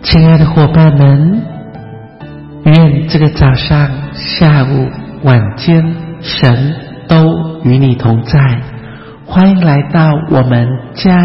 亲爱的伙伴们，愿这个早上、下午、晚间，神都与你同在。欢迎来到我们加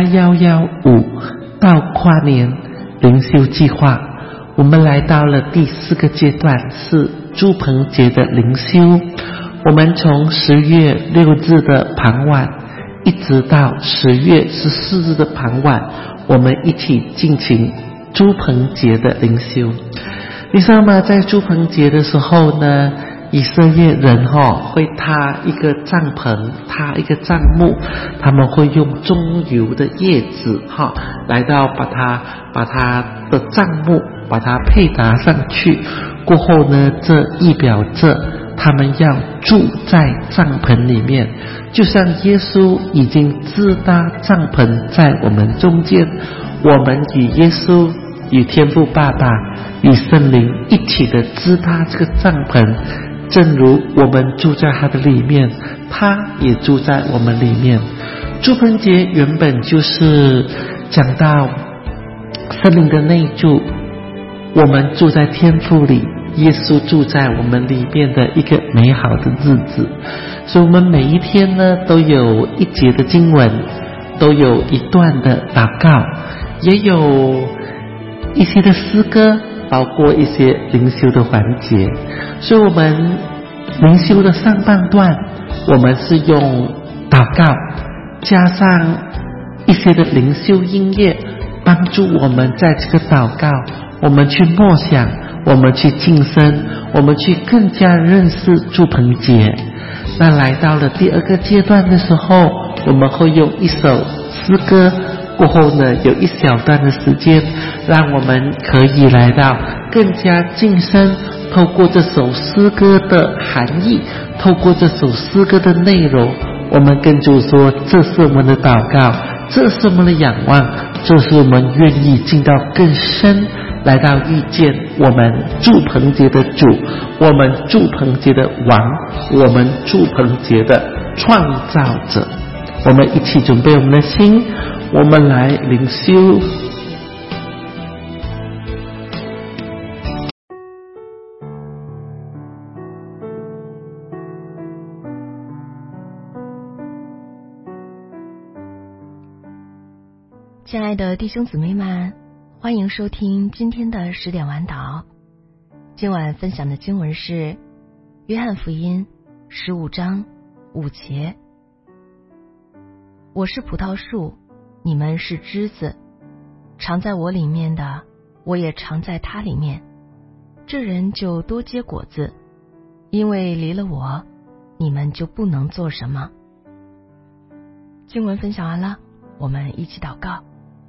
115到跨年灵修计划。我们来到了第4个阶段，是住棚节的灵修。我们从10月6日的傍晚一直到10月14日的傍晚，我们一起进行住棚节的灵修。你知道吗？在住棚节的时候呢，以色列人会搭一个帐篷，搭一个帐幕，他们会用棕油的叶子来到把它的帐幕把它配搭上去，过后呢，这意表着他们要住在帐篷里面，就像耶稣已经支搭帐篷在我们中间，我们与耶稣、与天父爸爸、与圣灵一起的支搭这个帐篷，正如我们住在他的里面，他也住在我们里面。住棚节原本就是讲到圣灵的内住，我们住在天父里，耶稣住在我们里面的一个美好的日子。所以我们每一天呢，都有一节的经文，都有一段的祷告，也有一些的诗歌，包括一些灵修的环节。所以我们灵修的上半段，我们是用祷告加上一些的灵修音乐，帮助我们在这个祷告，我们去默想，我们去晋升，我们去更加认识住棚节。那来到了第2个阶段的时候，我们会用一首诗歌，过后呢，有一小段的时间，让我们可以来到更加晋升，透过这首诗歌的含义，透过这首诗歌的内容，我们跟主说，这是我们的祷告，这是我们的仰望，这是我们愿意进到更深，来到遇见我们住棚节的主，我们住棚节的王，我们住棚节的创造者。我们一起准备我们的心，我们来灵修。 亲爱的弟兄姊妹们，欢迎收听今天的10点晚祷。今晚分享的经文是约翰福音15章5节。我是葡萄树，你们是枝子，常在我里面的，我也常在他里面，这人就多结果子，因为离了我，你们就不能做什么。经文分享完了，我们一起祷告。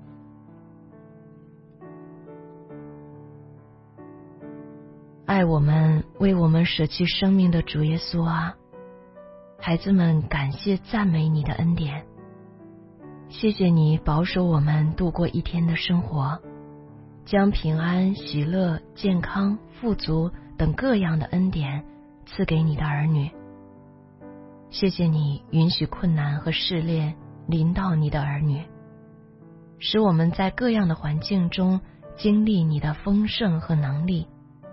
爱我们、为我们舍弃生命的主耶稣啊，孩子们感谢赞美你的恩典。谢谢你保守我们度过一天的生活，将平安、喜乐、健康、富足等各样的恩典赐给你的儿女。谢谢你允许困难和试炼临到你的儿女，使我们在各样的环境中经历你的丰盛和能力。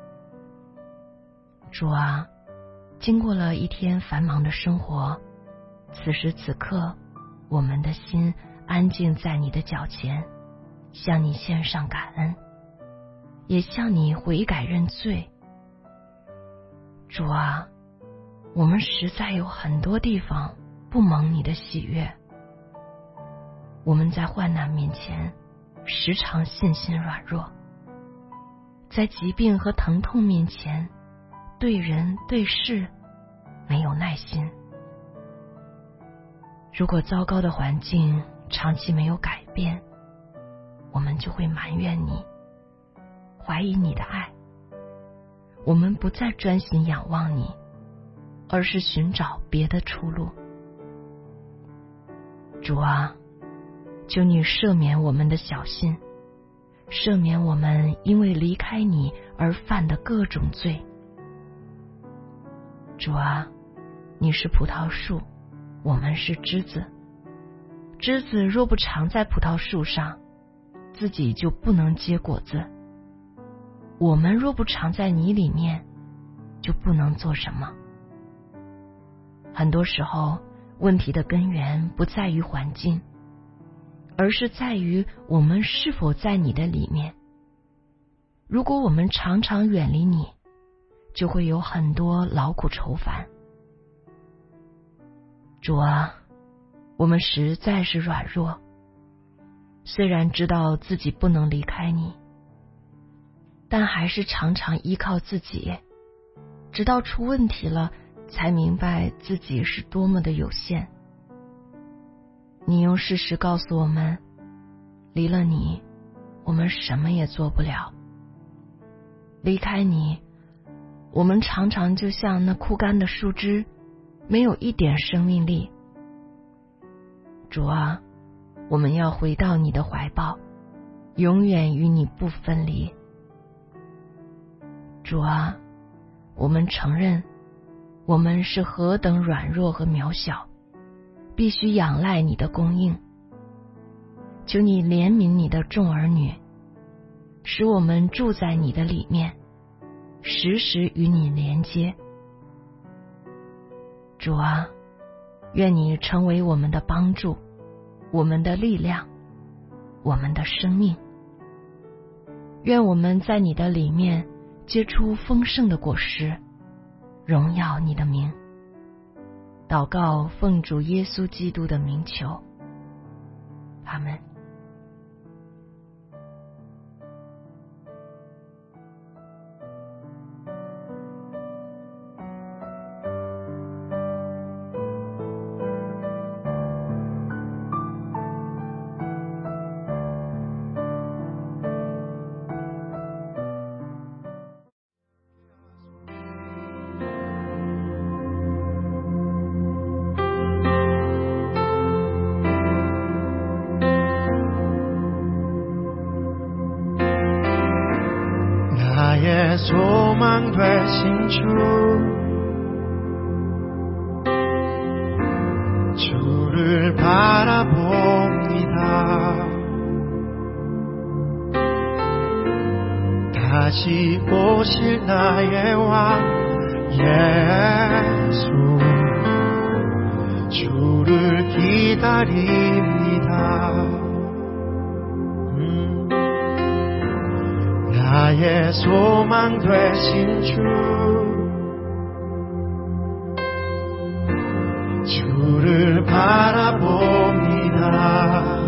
主啊，经过了一天繁忙的生活，此时此刻，我们的心安静在你的脚前，向你献上感恩，也向你悔改认罪。主啊，我们实在有很多地方不蒙你的喜悦，我们在患难面前时常信心软弱，在疾病和疼痛面前对人对事没有耐心。如果糟糕的环境长期没有改变，我们就会埋怨你，怀疑你的爱。我们不再专心仰望你，而是寻找别的出路。主啊，求你赦免我们的小心，赦免我们因为离开你而犯的各种罪。主啊，你是葡萄树，我们是枝子。枝子若不常在葡萄树上，自己就不能结果子， 我们若不常在你里面，就不能做什么。很多时候，问题的根源不在于环境，而是在于我们是否在你的里面。如果我们常常远离你，就会有很多劳苦愁烦。主啊，我们实在是软弱，虽然知道自己不能离开你，但还是常常依靠自己，直到出问题了，才明白自己是多么的有限。你用事实告诉我们，离了你，我们什么也做不了。离开你，我们常常就像那枯干的树枝，没有一点生命力。主啊，我们要回到你的怀抱，永远与你不分离。主啊，我们承认我们是何等软弱和渺小，必须仰赖你的供应。求你怜悯你的众儿女，使我们住在你的里面，时时与你连接。主啊，愿你成为我们的帮助，我们的力量，我们的生命。愿我们在你的里面结出丰盛的果实，荣耀你的名。祷告奉主耶稣基督的名求，阿们。 나의 소망 되신 주를 바라봅니다. 다시 오실 나의 왕 예수, 주를 기다립니다. 나의 소망 되신 주를 바라봅니다.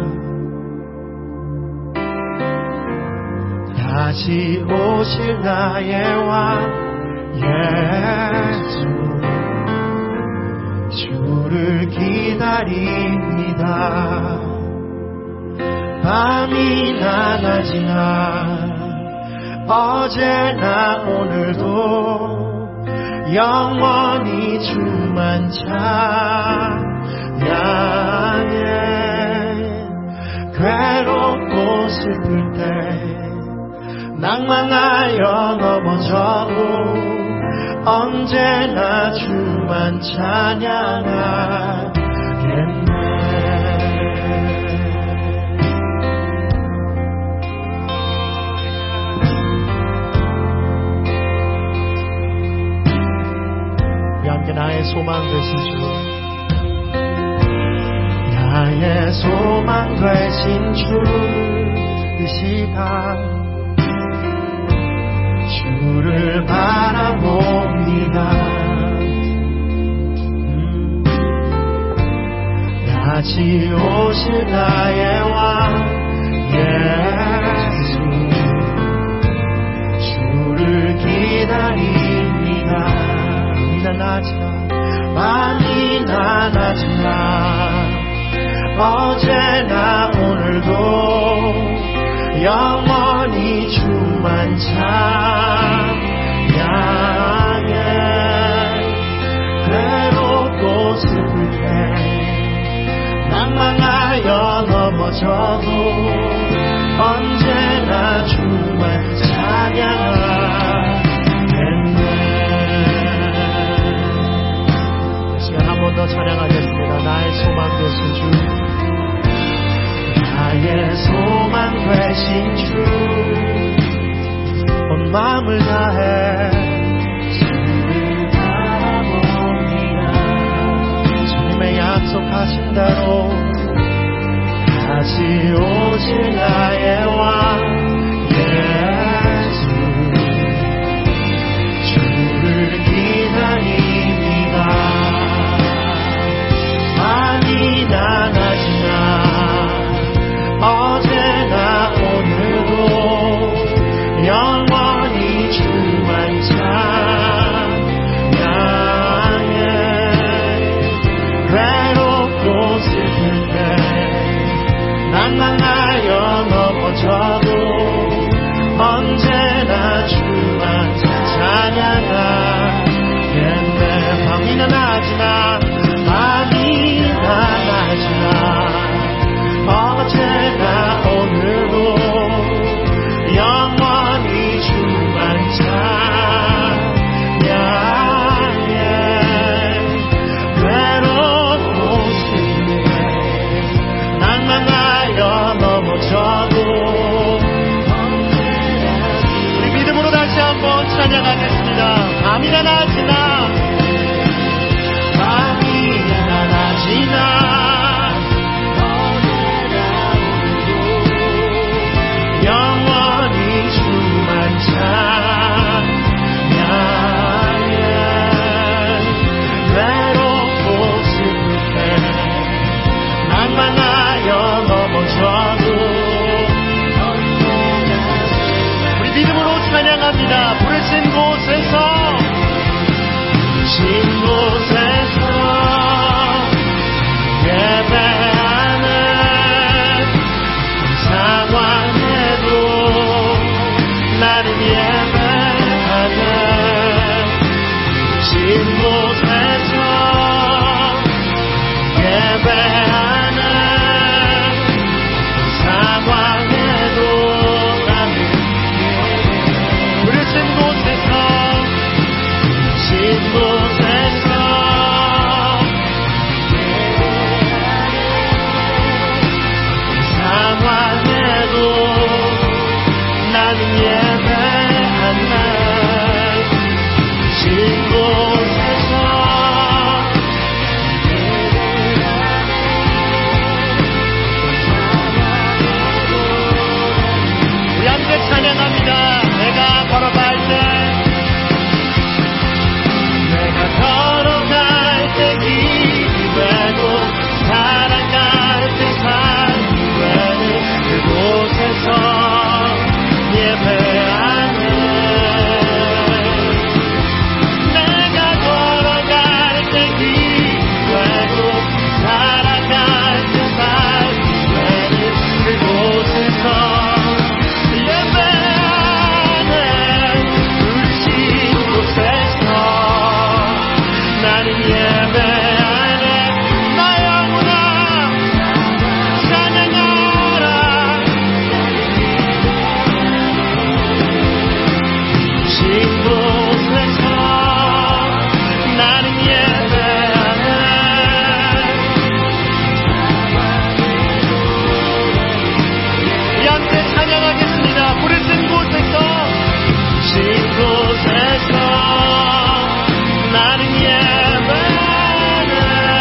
다시 오실 나의 왕 예수, 주를 기다립니다. 밤이나 낮이나 어제나 오늘도 영원히 주만 찬양해. 괴롭고 슬플 때 낭만하여 넘어져도 언제나 주만 찬양하겠네. 나의 소망 되신 주, 나의 소망 되신 주, 이 시간 주를 바라봅니다. 다시 오실 나의 왕 예수, 주를 기다립니다. 밤이나 낮이나 어제나 오늘도 영원히 주만 찬양해. 괴롭고 슬플 때 낭만하여 넘어져도 언제나 주만 찬양하겠네. 한 번 더 찬양하겠습니다. 나의 소망 되신 주, 나의 소망 되신 주, 마음을 다해 주를 바라봅니다. 주님의 약속하신 대로 다시 오실 나의 왕 예수, 주를 기다립니다. 많이 나나지나 어제나 오늘도 영원히 주만 찬양해. 외롭고 슬플 때 낭망하여 넘어져도 언제나 주만 찬양하겠네. 밤이 나나지나 밤이 나나지나 어제나 오늘도 영원히 주만 찬양해. 외롭고 슬프게 낭만하여 넘어져도 우리 믿음으로 다시 한번 찬양하겠습니다. 밤이나 낮이나 밤이나 낮이나 영원히 주만 찬양해. 외롭고 슬플 때 낭만하여 넘어져도 우리 믿음으로 찬양합니다. 부르신 곳에서 예배하는 상황에도 나는 예배하는 신 곳에서 예배하는 상황에도 나는 부르신 곳에서 신 곳에서 상황에도 나는 예배하는 신 곳에서 우리 함께 찬양합니다. 내가 걸어갈 때 내가 걸어갈 때 길이 되고 살아갈 때 삶이 되는 그곳에서 예배하네. 내가 걸어갈 때 길이 되고 살아갈 때 삶이 되는 그곳에서 예배하네. 부르신 곳에서 나는 예배하네. 나 영혼아 찬양하라. 신 곳에서 나는 예배하네. 이 함께 찬양하겠습니다. 부르신 곳에서 신 곳에서 나는 예배하네.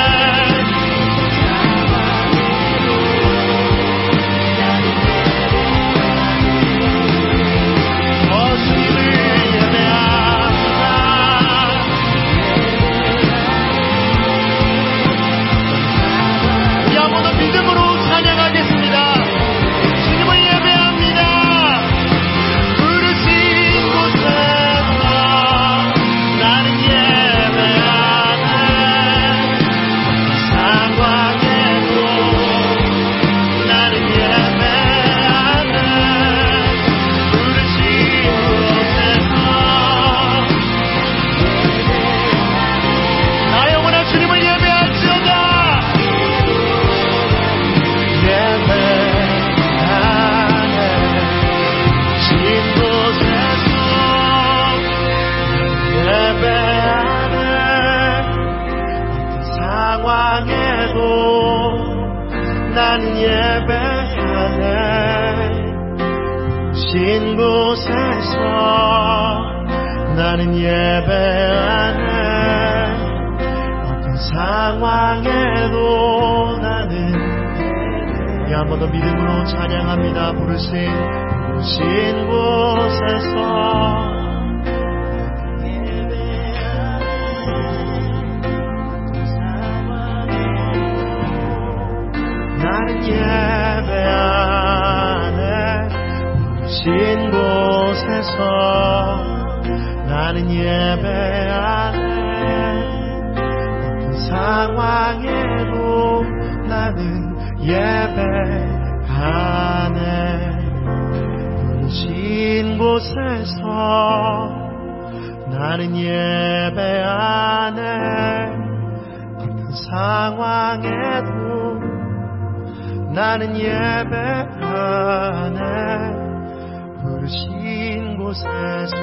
주님을 예배합니다. 우리 한번 더 믿음으로 찬양하겠습니다. 주님을 예배합니다. 부르신 곳에서 나는 예배하네. 상황에도 나는 예배하네. 부르신 곳에서 나 영원한 주님을 예배할지어다. 예배하네. 신 곳에서 예배하네. 어떤 상황에도 나는 예배하네. 신 곳에서 나는 예배하네. 어떤 상황에도 나는 우리 한 번 더 믿음으로 찬양합니다. 부르신 곳에서 나는 예배하네. 부르신 곳에서 나는 예배하네. 어떤 상황에도 나는 예배하네. 부르신 곳에서 나는 예배하네. 어떤 상황에도 나는 예배하네. 부르신 곳에서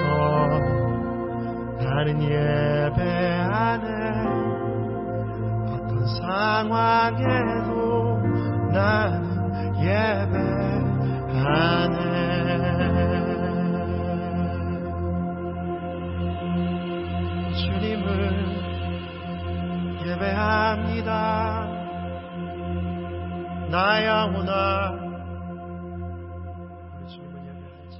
나는 예배하네. 어떤 상황에도 나는 예배하네. 주님을 예배합니다. 나의 영혼아. 우리 주님을 예배하지.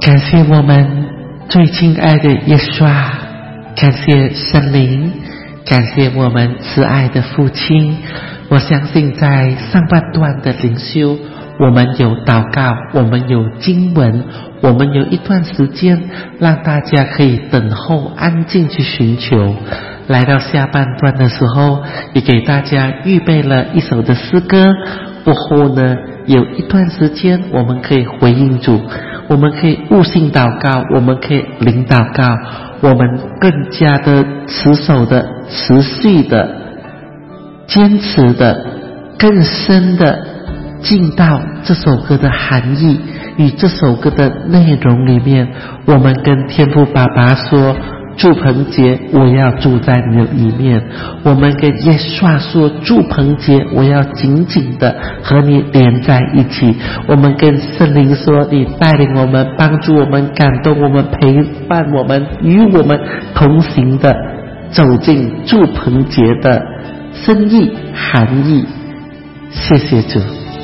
感谢我们最亲爱的耶稣啊，感谢圣灵，感谢我们慈爱的父亲。我相信在上半段的灵修，我们有祷告，我们有经文，我们有一段时间让大家可以等候，安静去寻求。来到下半段的时候，也给大家预备了一首的诗歌，过后呢有一段时间我们可以回应主，我们可以悟性祷告，我们可以灵祷告，我们更加的持守的、持续的、坚持的、更深的进到这首歌的含义与这首歌的内容里面。我们跟天父爸爸说，祝棚节我要住在你的里面。我们跟耶稣说，祝棚节我要紧紧的和你连在一起。我们跟圣灵说，你带领我们，帮助我们，感动我们，陪伴我们，与我们同行的走进祝棚节的深意含义。谢谢主。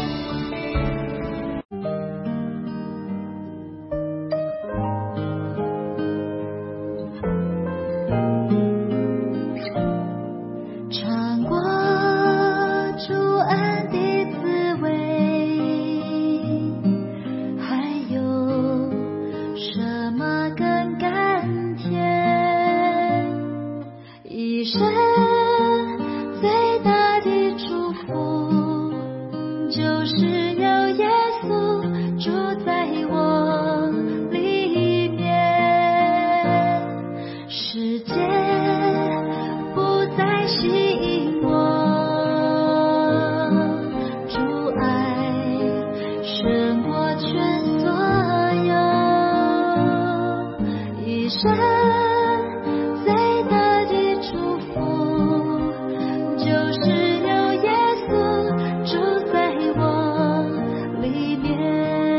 尝过主恩的滋味，还有什么更甘甜？一生最大的祝福，就是有耶稣住在我里面。世界不再吸引我，主爱胜过全所有。一生最大的祝福，就是有耶稣住在我里面。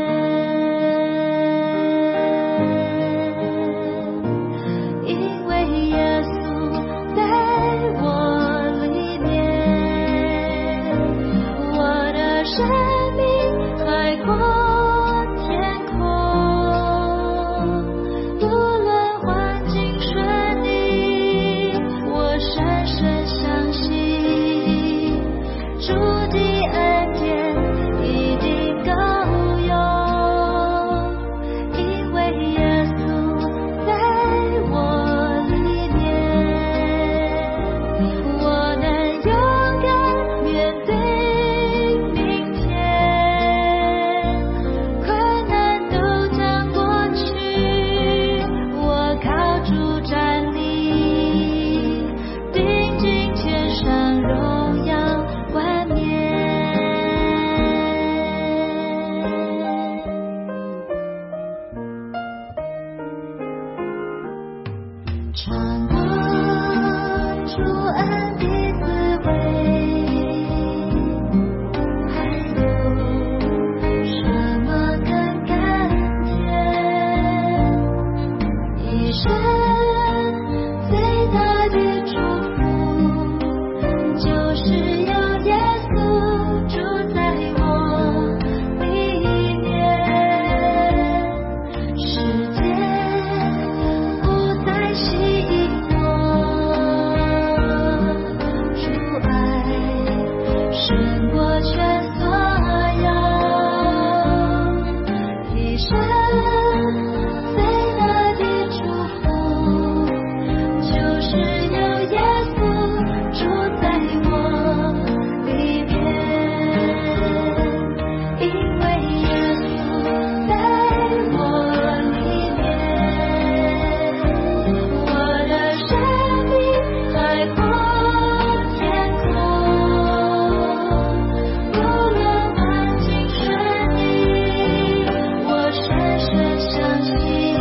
因为耶稣在我里面，我的生命海阔天空。无论环境顺利，我深深相信主的恩典一定够用。因为耶稣在我里面，我能勇敢面对明天，困难都将过去，我靠主站立，定睛天上荣耀冠冕。尝过主恩的滋味，还有什么更甘甜？一生最大的祝福，就是有耶稣住在我里面。世界不再吸引我，主爱胜过全所有。一生最大的祝福，就是有耶稣住在我里面。因为耶稣在我里面，我的生命海阔天空。无论环境顺利，我深深相信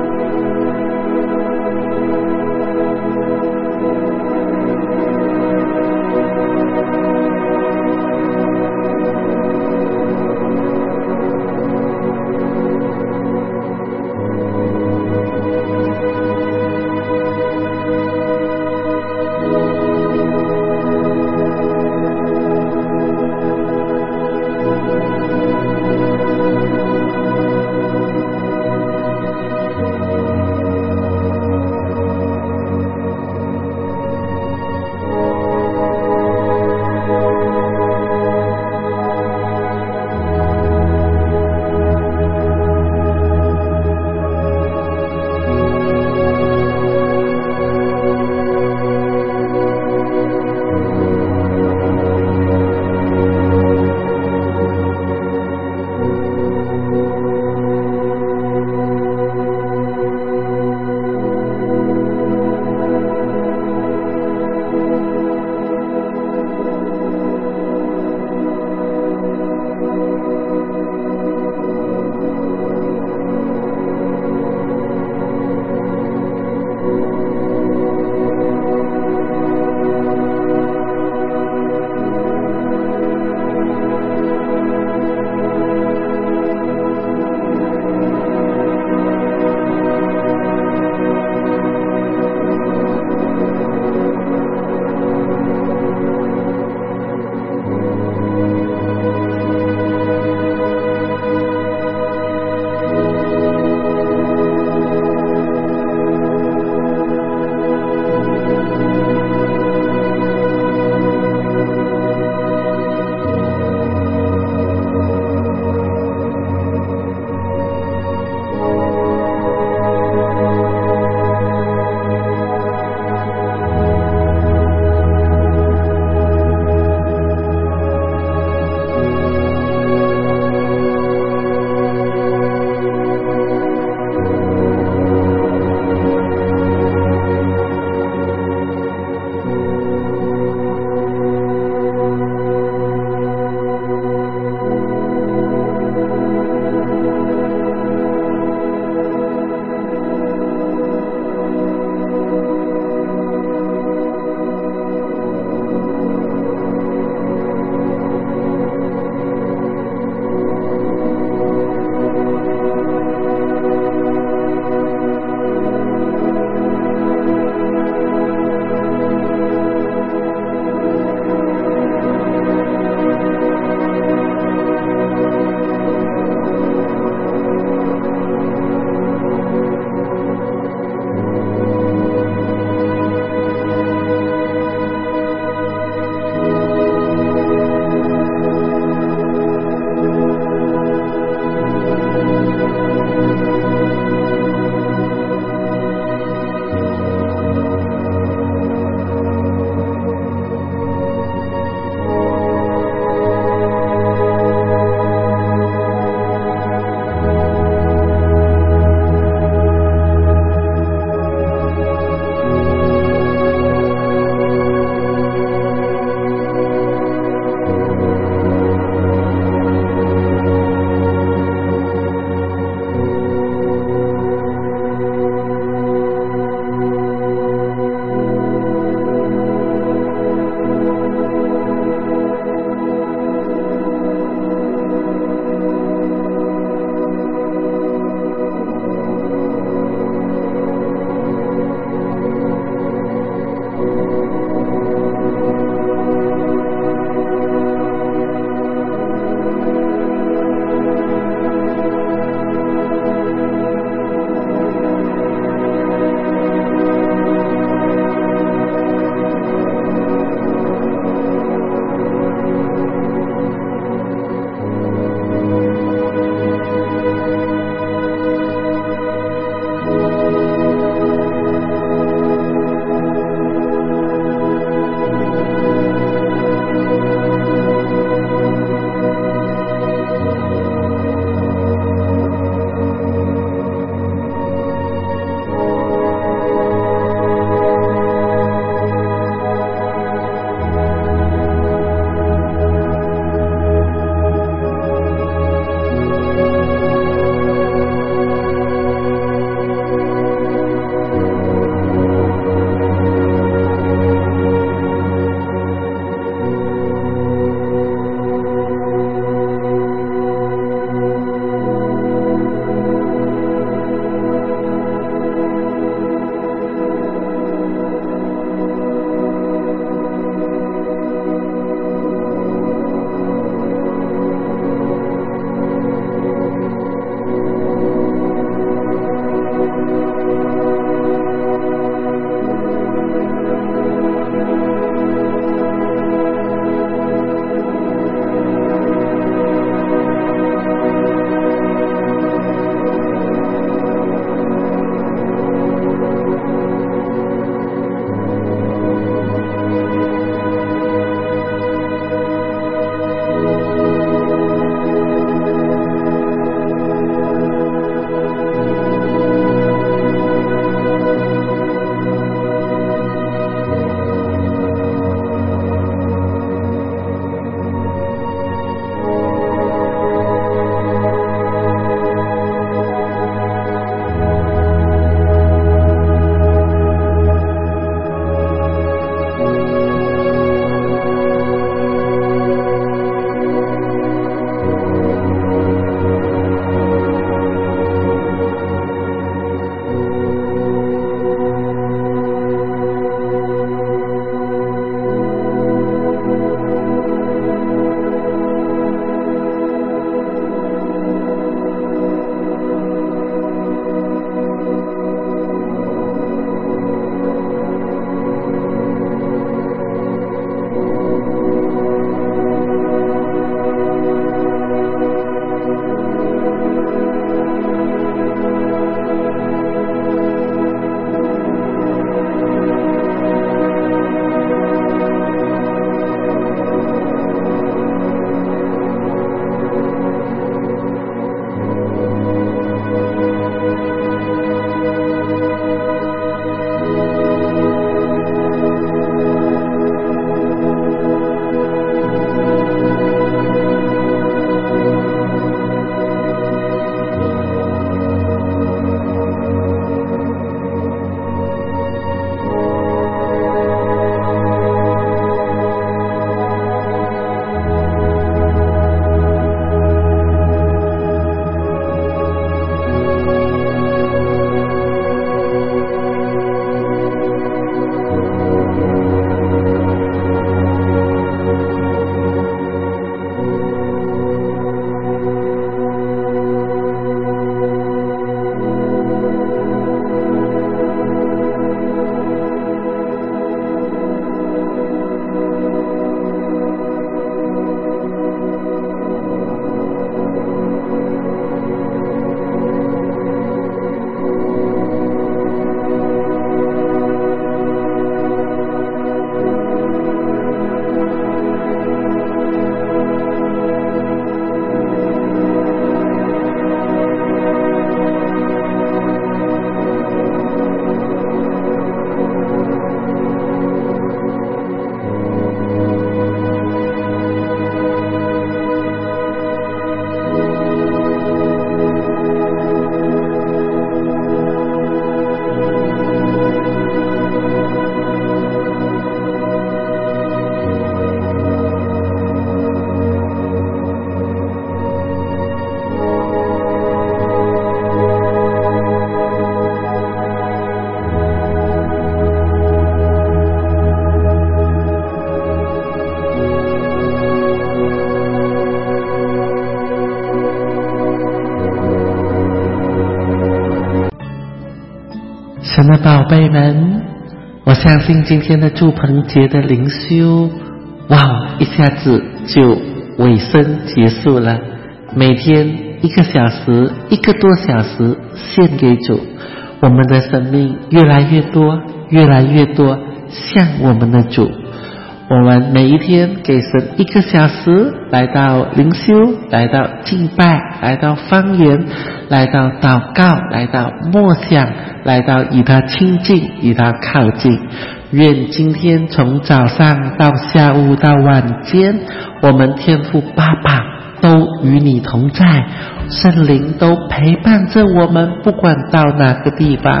的宝贝们，我相信今天的祝棚节的灵修，一下子就尾声结束了。每天1个小时，1个多小时献给主，我们的生命越来越多，越来越多像我们的主。我们每一天给神1个小时，来到灵修，来到敬拜，来到方言，来到祷告，来到默想，来到与他亲近，与他靠近。愿今天从早上到下午到晚间，我们天父爸爸都与你同在，圣灵都陪伴着我们，不管到哪个地方，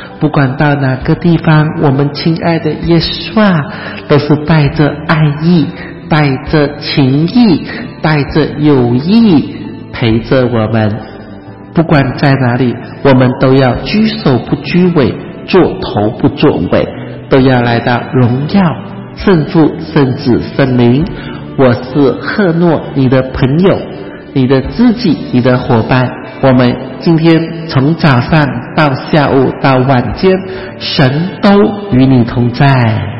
我们亲爱的耶稣啊，都是带着爱意，带着情意，带着友谊陪着我们。不管在哪里，我们都要居首不居尾，做头不做尾，都要来到荣耀圣父、圣子、圣灵。我是赫诺，你的朋友，你的知己，你的伙伴。我们今天从早上到下午到晚间，神都与你同在。